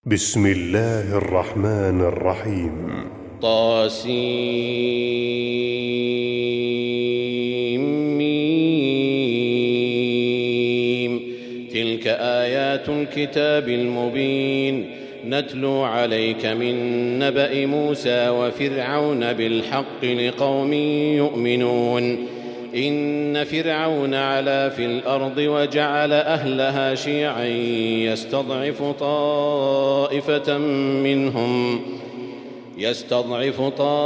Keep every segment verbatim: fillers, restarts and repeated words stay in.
بسم الله الرحمن الرحيم. طاسيم. تلك آيات الكتاب المبين نتلو عليك من نبأ موسى وفرعون بالحق لقوم يؤمنون. إن فرعون علا في الأرض وجعل أهلها شيعا يستضعف طائفة منهم يستضعف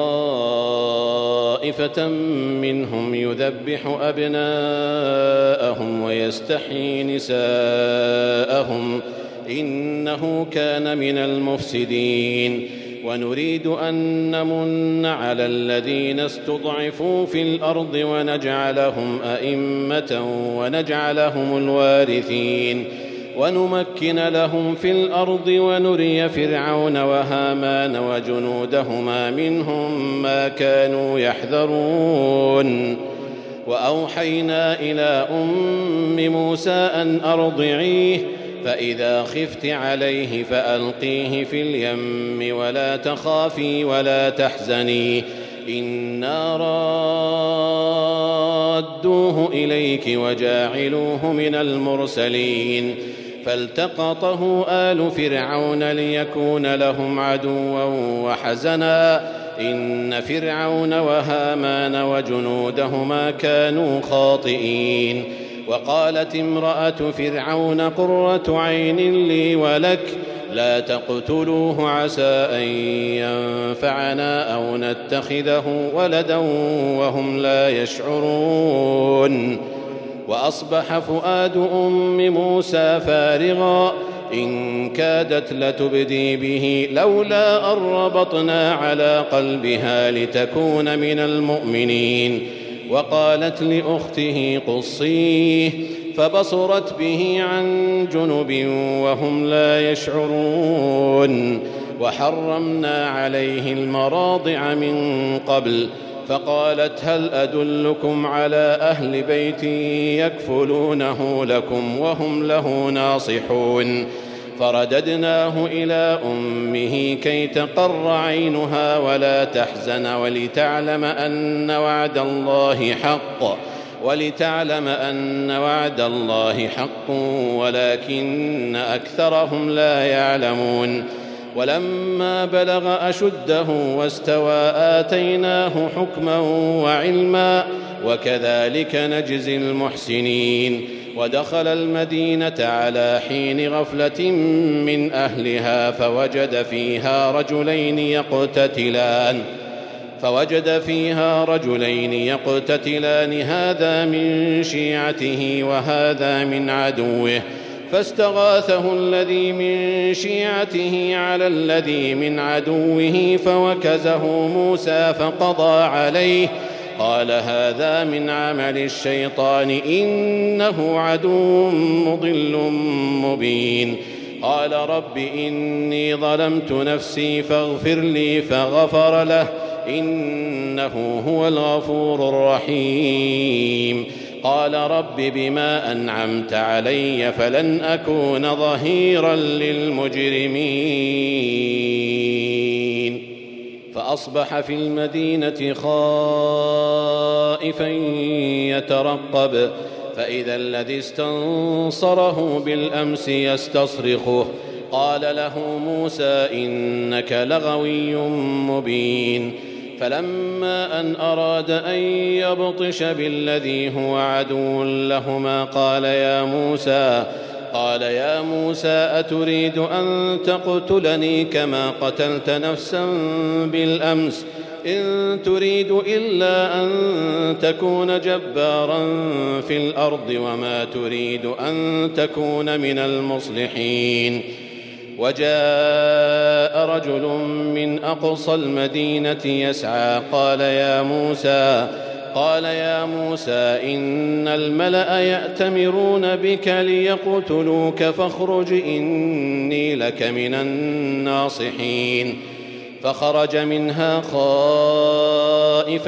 طائفة منهم يذبح أبناءهم ويستحيي نساءهم إنه كان من المفسدين. ونريد أن نمن على الذين استضعفوا في الأرض ونجعلهم أئمة ونجعلهم الوارثين ونمكن لهم في الأرض ونري فرعون وهامان وجنودهما منهم ما كانوا يحذرون. وأوحينا إلى أم موسى أن أرضعيه فإذا خفت عليه فألقيه في اليم ولا تخافي ولا تحزني إنا رادوه إليك وجاعلوه من المرسلين. فالتقطه آل فرعون ليكون لهم عدوا وحزنا إن فرعون وهامان وجنودهما كانوا خاطئين. وقالت امرأة فرعون قرة عين لي ولك لا تقتلوه عسى أن ينفعنا أو نتخذه ولدا وهم لا يشعرون. وأصبح فؤاد أم موسى فارغا إن كادت لتبدي به لولا أن ربطنا على قلبها لتكون من المؤمنين. وقالت لأخته قصيه فبصرت به عن جنب وهم لا يشعرون. وحرمنا عليه المراضع من قبل فقالت هل أدلكم على أهل بيت يكفلونه لكم وهم له ناصحون. فرددناه إلى أمه كي تقر عينها ولا تحزن ولتعلم أن وعد الله حق ولتعلم أن وعد الله حق ولكن أكثرهم لا يعلمون. ولما بلغ أشده واستوى آتيناه حكما وعلما وكذلك نجزي المحسنين. ودخل المدينة على حين غفلة من أهلها فوجد فيها رجلين يقتتلان فوجد فيها رجلين يقتتلان هذا من شيعته وهذا من عدوه فاستغاثه الذي من شيعته على الذي من عدوه فوكزه موسى فقضى عليه قال هذا من عمل الشيطان إنه عدو مضل مبين. قال رب إني ظلمت نفسي فاغفر لي فغفر له إنه هو الغفور الرحيم. قال رب بما أنعمت علي فلن أكون ظهيرا للمجرمين. فأصبح في المدينة خائفا يترقب فإذا الذي استنصره بالأمس يستصرخه قال له موسى إنك لغوي مبين. فلما أن أراد أن يبطش بالذي هو عدو لهما قال يا موسى قال يا موسى أتريد أن تقتلني كما قتلت نفسا بالأمس إن تريد إلا أن تكون جبارا في الأرض وما تريد أن تكون من المصلحين. وجاء رجل من أقصى المدينة يسعى قال يا موسى قال يا موسى إن الملأ يأتمرون بك ليقتلوك فاخرج إني لك من الناصحين. فخرج منها خائفا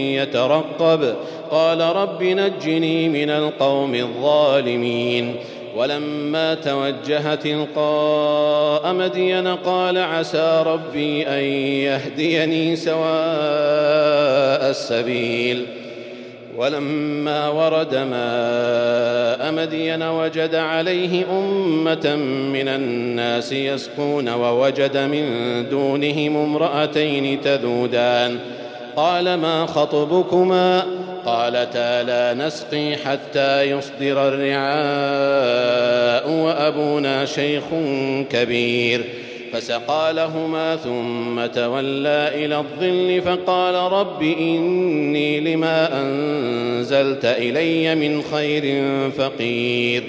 يترقب قال رب نجني من القوم الظالمين. ولما توجه تلقاء مدين قال عسى ربي أن يهديني سواء السبيل. ولما ورد ماء مدين وجد عليه أمة من الناس يسقون ووجد من دونهم امرأتين تذودان قال ما خطبكما قالتا لا نسقي حتى يصدر الرعاء وأبونا شيخ كبير فسقى لهما ثم تولى إلى الظل فقال رب إني لما أنزلت إلي من خير فقير.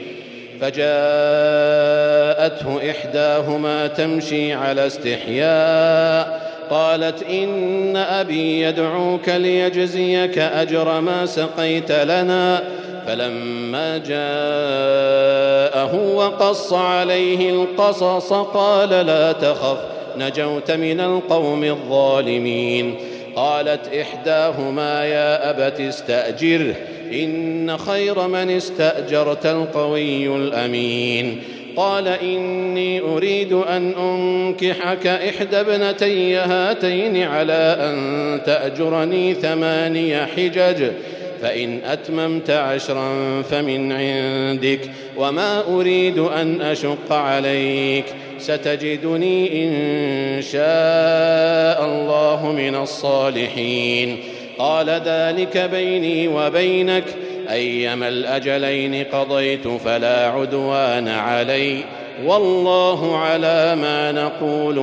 فجاءته إحداهما تمشي على استحياء قالت إن أبي يدعوك ليجزيك أجر ما سقيت لنا. فلما جاءه وقص عليه القصص قال لا تخف نجوت من القوم الظالمين. قالت إحداهما يا أبت استأجره إن خير من استأجرت القوي الأمين. قال إني أريد أن أنكحك إحدى ابنتي هاتين على أن تأجرني ثماني حجج فإن أتممت عشرا فمن عندك وما أريد أن أشق عليك ستجدني إن شاء الله من الصالحين. قال ذلك بيني وبينك أيما الأجلين قضيت فلا عدوان علي والله على ما نقول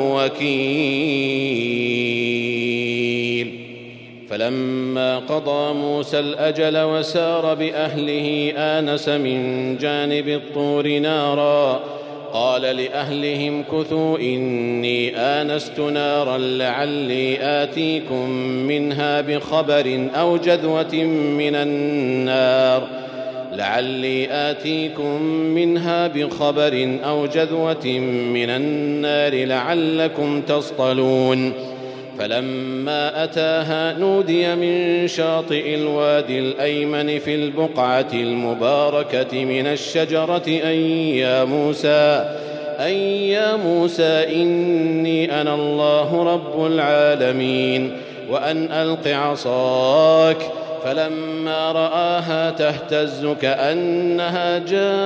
وكيل. فلما قضى موسى الأجل وسار بأهله آنس من جانب الطور نارا قال لأهلهم كثوا إني آنست نارا لعلي آتيكم منها بخبر أو جذوة من النار لعلي آتيكم منها بخبر أو جذوة من النار لعلكم تصطلون. فلما أتاها نودي من شاطئ الوادي الأيمن في البقعة المباركة من الشجرة أن يا موسى أن يا موسى إني أنا الله رب العالمين وأن ألق عصاك. فلما رآها تهتز كأنها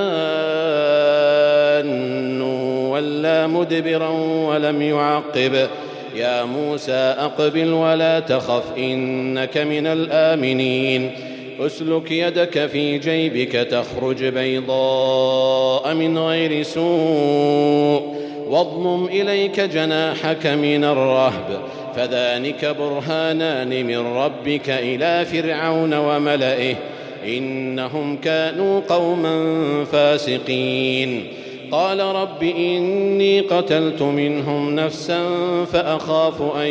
جان ولا مدبرا ولم يعقب يا موسى أقبل ولا تخف إنك من الآمنين. أسلك يدك في جيبك تخرج بيضاء من غير سوء واضمم إليك جناحك من الرهب فذلك برهانان من ربك إلى فرعون وملئه إنهم كانوا قوما فاسقين. قال رب إني قتلت منهم نفسا فأخاف أن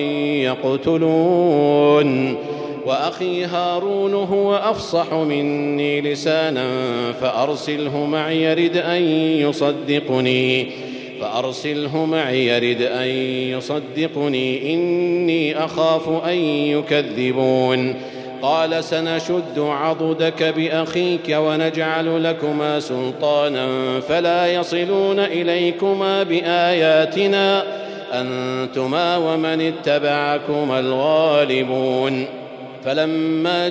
يقتلون وأخي هارون هو أفصح مني لسانا فأرسله معي يرد أن يصدقني فأرسله معي يرد أن يصدقني إني أخاف أن يكذبون. قال سنشد عضدك بأخيك ونجعل لكما سلطانا فلا يصلون إليكما بآياتنا أنتما ومن اتبعكما الغالبون. فلما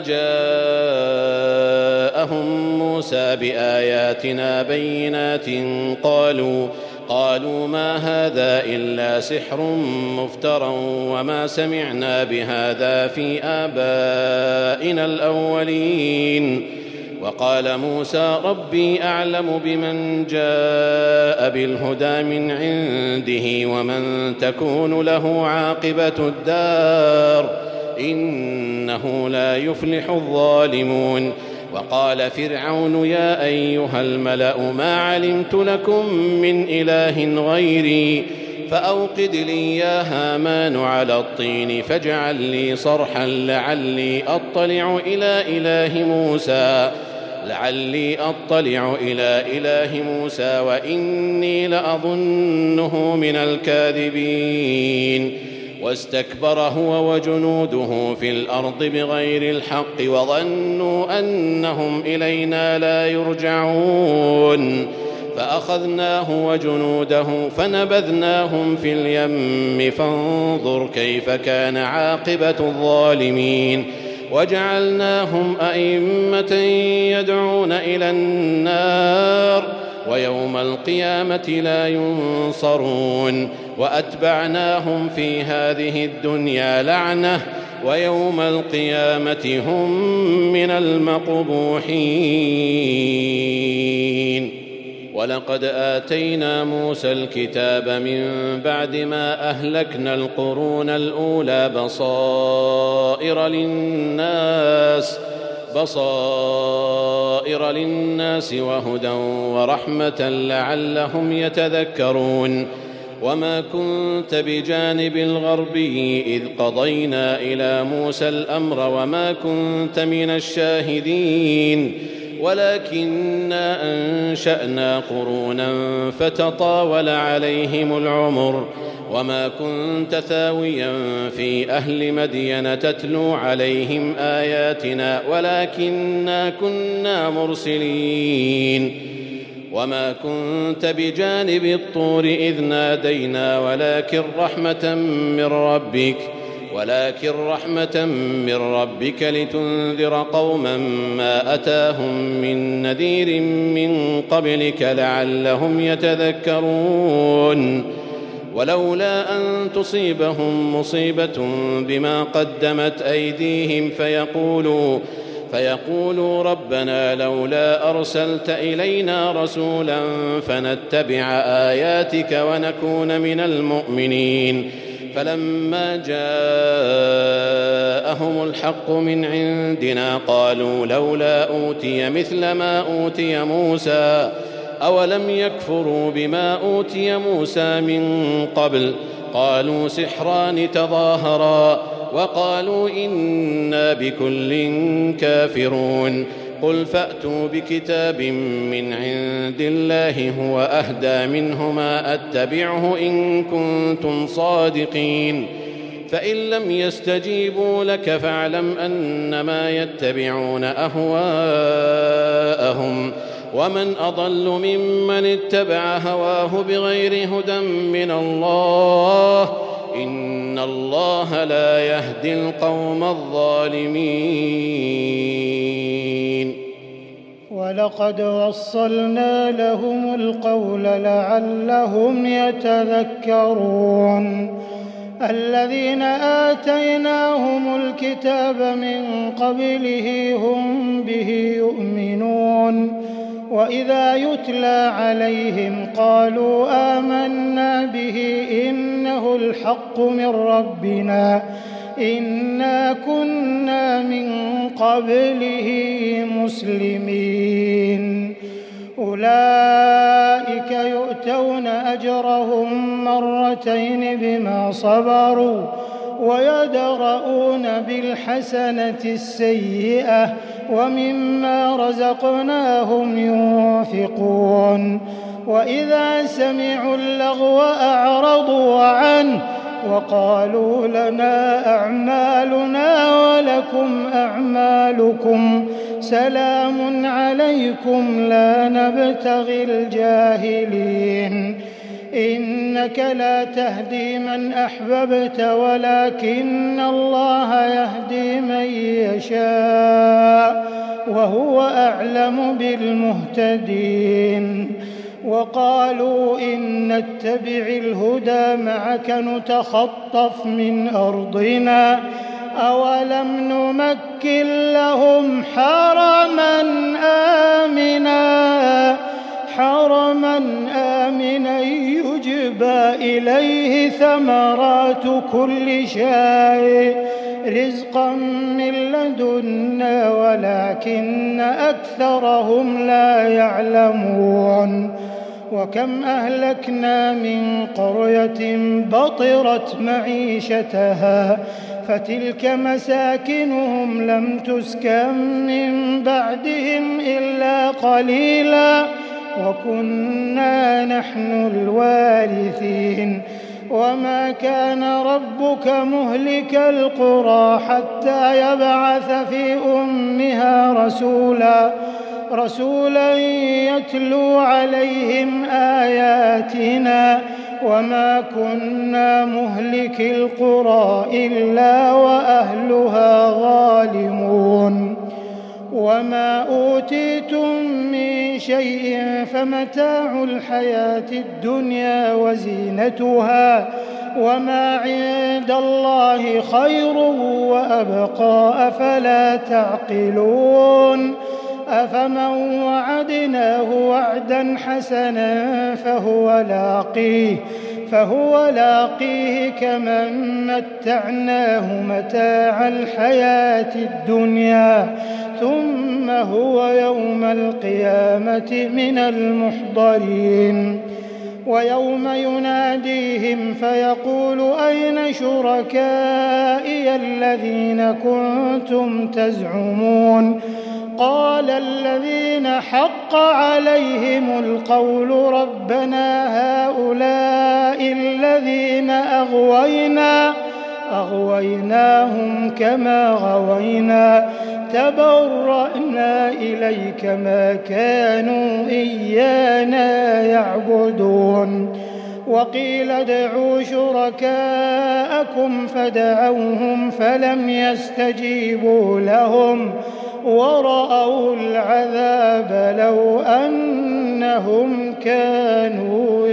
جاءهم موسى بآياتنا بينات قالوا قالوا ما هذا إلا سحر مفترى وما سمعنا بهذا في آبائنا الأولين. وقال موسى ربي أعلم بمن جاء بالهدى من عنده ومن تكون له عاقبة الدار إنه لا يفلح الظالمون. وقال فرعون يا أيها الملأ ما علمت لكم من إله غيري فأوقد لي يا هامان على الطين فاجعل لي صرحا لعلي أطلع إلى إله موسى لعلي أطلع إلى إله موسى وإني لأظنه من الكاذبين. واستكبر هو وجنوده في الأرض بغير الحق وظنوا أنهم إلينا لا يرجعون. فأخذناه وجنوده فنبذناهم في اليم فانظر كيف كان عاقبة الظالمين وجعلناهم أئمة يدعون إلى النار ويوم القيامة لا ينصرون وأتبعناهم في هذه الدنيا لعنة ويوم القيامة هم من المقبوحين. ولقد آتينا موسى الكتاب من بعد ما أهلكنا القرون الأولى بصائر للناس بصائر للناس وهدى ورحمة لعلهم يتذكرون. وما كنت بجانب الغربي إذ قضينا إلى موسى الأمر وما كنت من الشاهدين ولكننا أنشأنا قرونا فتطاول عليهم العمر وما كنت ثاويا في أهل مدين تتلو عليهم آياتنا ولكننا كنا مرسلين. وما كنت بجانب الطور إذ نادينا ولكن رحمة من ربك ولكن رحمة من ربك لتنذر قوما ما أتاهم من نذير من قبلك لعلهم يتذكرون. ولولا أن تصيبهم مصيبة بما قدمت أيديهم فيقولوا فيقولوا ربنا لولا أرسلت إلينا رسولا فنتبع آياتك ونكون من المؤمنين فلما جاءهم الحق من عندنا قالوا لولا أوتي مثل ما أوتي موسى أولم يكفروا بما أوتي موسى من قبل قالوا سحران تظاهرا وقالوا إنا بكل كافرون. قل فأتوا بكتاب من عند الله هو أهدى منهما أتبعه إن كنتم صادقين فإن لم يستجيبوا لك فاعلم أنما يتبعون أهواءهم ومن أضل ممن اتبع هواه بغير هدى من الله إن الله لا يهدي القوم الظالمين. ولقد وصلنا لهم القول لعلهم يتذكرون. الذين آتيناهم الكتاب من قبله هم به يؤمنون وإذا يتلى عليهم قالوا آمنا به إنه الحق من ربنا إنا كنا من قبله مسلمين. أولئك يؤتون أجرهم مرتين بما صبروا ويدرؤون بالحسنة السيئة ومما رزقناهم ينفقون. وإذا سمعوا اللغو أعرضوا عنه وقالوا لنا أعمالنا ولكم أعمالكم سلام عليكم لا نبتغي الجاهلين. إنك لا تهدي من أحببت ولكن الله يهدي من يشاء وهو أعلم بالمهتدين. وقالوا إن نتبع الهدى معك نتخطف من أرضنا أولم نمكن لهم حرما آمنا حرما آمنا يجبى إليه ثمرات كل شيء رزقا من لدنا ولكن أكثرهم لا يعلمون. وكم أهلكنا من قرية بطرت معيشتها فتلك مساكنهم لم تسكن من بعدهم إلا قليلا وكنا نحن الوارثين. وما كان ربك مهلك القرى حتى يبعث في أمها رسولا رسولا يتلو عليهم آياتنا وما كنا مهلك القرى إلا وأهلها ظالمون وما أوتيتم من شيء فمتاع الحياة الدنيا وزينتها وما عند الله خير وأبقى أفلا تعقلون أفمن وعدناه وعدا حسنا فهو لاقيه فهو لاقيه كمن متعناه متاع الحياة الدنيا ثم هو يوم القيامة من المحضرين ويوم يناديهم فيقول أين شركائي الذين كنتم تزعمون قال الذين حق عليهم القول ربنا هؤلاء الذين أغوينا أغويناهم كما غوينا تبرأنا إليك ما كانوا إيانا يعبدون وقيل ادعوا شركاءكم فدعوهم فلم يستجيبوا لهم ورأوا العذاب لو أنهم كانوا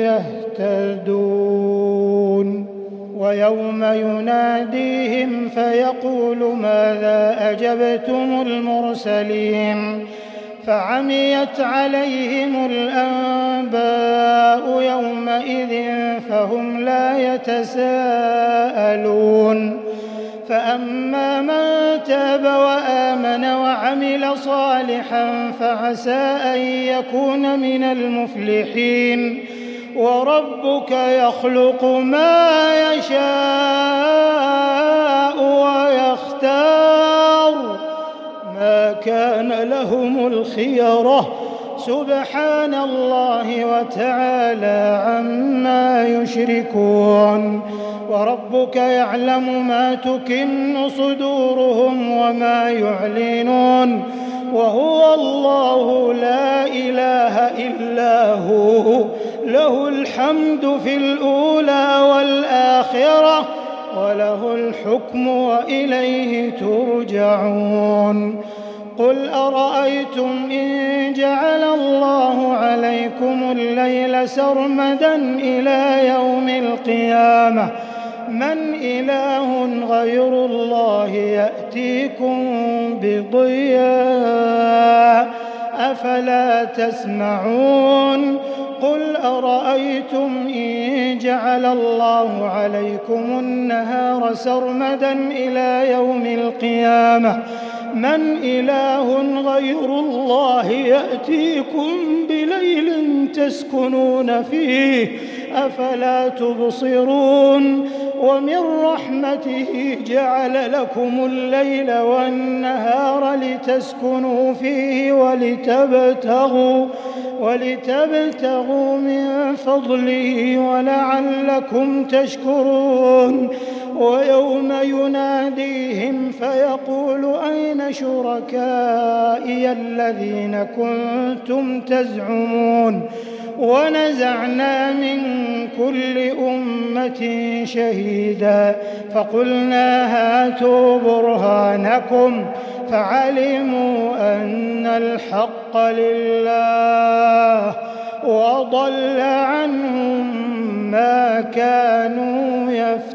يهتدون ويوم يناديهم فيقول ماذا أجبتم المرسلين فعميت عليهم الأنباء يومئذ فهم لا يتساءلون فأما من تاب وآمن وعمل صالحا فعسى أن يكون من المفلحين وربك يخلق ما يشاء ويختار ما كان لهم الخيرة سبحان الله وتعالى عما يشركون وربك يعلم ما تكن صدورهم وما يعلنون وهو الله لا إله إلا هو له الحمد في الأولى والآخرة وله الحكم وإليه ترجعون قل أرأيتم إن جعل الله عليكم الليل سرمدا إلى يوم القيامة من إله غير الله يأتيكم بضياء أفلا تسمعون قل أرأيتم إن جعل الله عليكم النهار سرمدا إلى يوم القيامة من إله غير الله يأتيكم بليل تسكنون فيه أفلا تبصرون ومن رحمته جعل لكم الليل والنهار لتسكنوا فيه ولتبتغوا ولتبتغوا من فضله ولعلكم تشكرون ويوم يناديهم فيقول أين شركائي الذين كنتم تزعمون ونزعنا من كل أمة شهيدا فقلنا هاتوا برهانكم فعلموا أن الحق لله وضل عنهم ما كانوا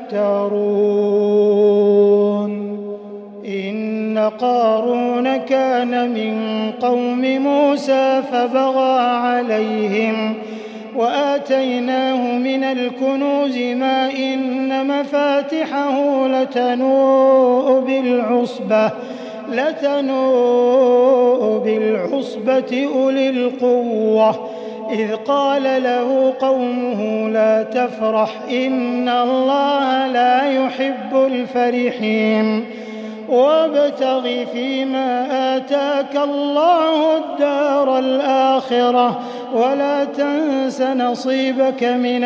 يفترون إن قارون كان من قوم موسى فبغى عليهم وآتيناه من الكنوز ما إن مفاتحه لتنوء بالعصبة لتنوء بالعصبة أولي القوة إذ قال له قومه لا تفرح إن الله لا يحب الفرحين وابتغ فيما آتاك الله الدار الآخرة ولا تنس نصيبك من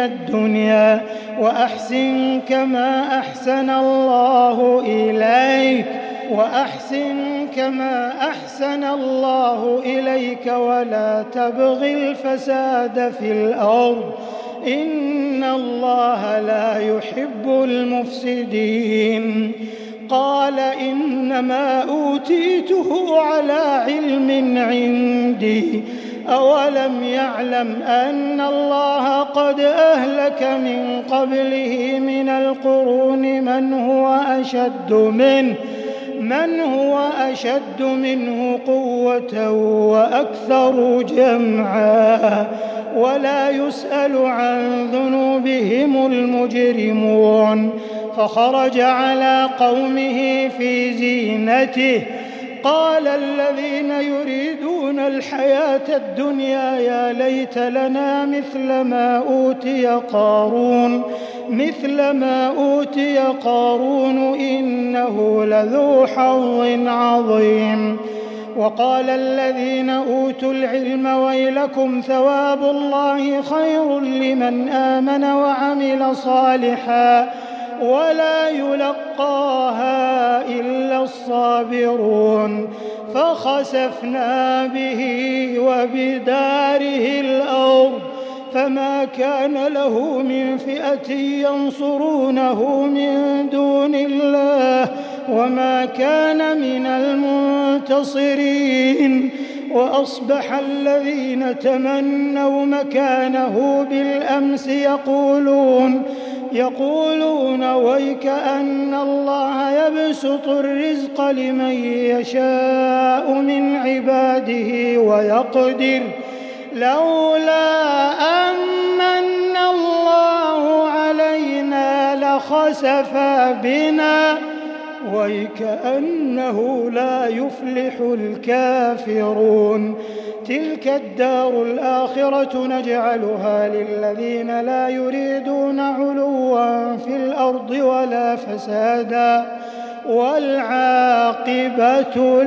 الدنيا وأحسن كما أحسن الله إليك وأحسن كما أحسن الله إليك ولا تبغ الفساد في الأرض إن الله لا يحب المفسدين. قال إنما أوتيته على علم عندي أولم يعلم أن الله قد أهلك من قبله من القرون من هو أشد منه من هو أشد منه قوة وأكثر جمعا ولا يسأل عن ذنوبهم المجرمون. فخرج على قومه في زينته قال الذين يريدون الحياة الدنيا يا ليت لنا مثل ما أوتي قارون مثل ما أوتي قارون إنه لذو حظ عظيم. وقال الذين أوتوا العلم ويلكم ثواب الله خير لمن آمن وعمل صالحا ولا يلقاها إلا الصابرون. فخسفنا به وبداره الأرض فما كان له من فئة ينصرونه من دون الله وما كان من المنتصرين. وأصبح الذين تمنوا مكانه بالأمس يقولون يقولون ويك أن الله يبسط الرزق لمن يشاء من عباده ويقدر لولا أمن الله علينا لخسف بنا ويكأنه لا يفلح الكافرون. تلك الدار الآخرة نجعلها للذين لا يريدون علوا في الأرض ولا فسادا والعاقبة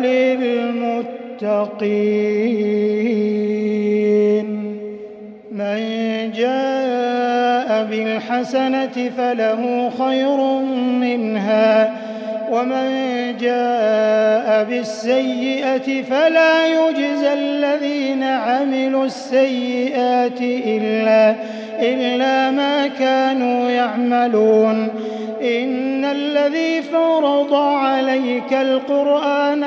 للمتقين. من جاء بالحسنة فله خير منها ومن جاء بالسيئة فلا يجزى الذين عملوا السيئات إلا, إلا ما كانوا يعملون. إن الذي فرض عليك القرآن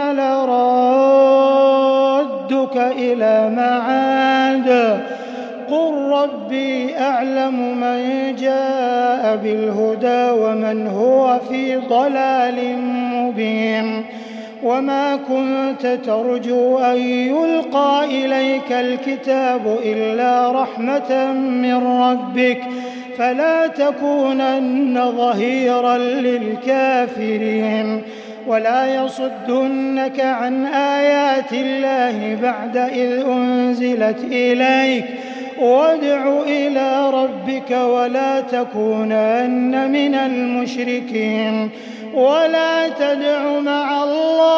لرادك إلى معاد قل ربي أعلم من جاء بالهدى ومن هو في ضلال مبين. وما كنت ترجو أن يلقى إليك الكتاب إلا رحمة من ربك فلا تكونن ظهيرا للكافرين. ولا يصدنك عن آيات الله بعد إذ أنزلت إليك وادع إلى ربك ولا تكونن من المشركين. ولا تدع مع الله